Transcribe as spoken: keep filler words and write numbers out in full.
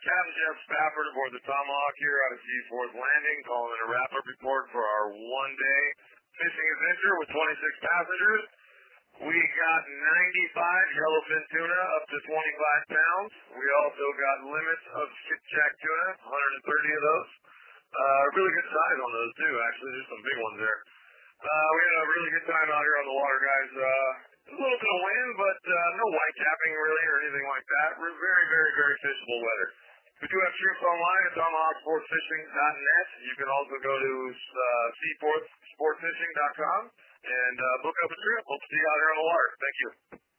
Captain Jeff Spafford aboard the Tomahawk here out of Seaforth Landing, calling in a wrap-up report for our one-day fishing adventure with twenty-six passengers. We got ninety-five yellowfin tuna up to twenty-five pounds. We also got limits of skipjack tuna, one hundred thirty of those. Uh, really good size on those too, actually. There's some big ones there. Uh, we had a really good time out here on the water, guys. Uh, a little bit of wind, but uh, no whitecapping really or anything like that. We're very, very, very fishable weather. We do have trips online at tomahawk sport fishing dot net. You can also go to uh, seaforth sport fishing dot com and uh, book up a trip. Hope to see you out here on the water. Thank you.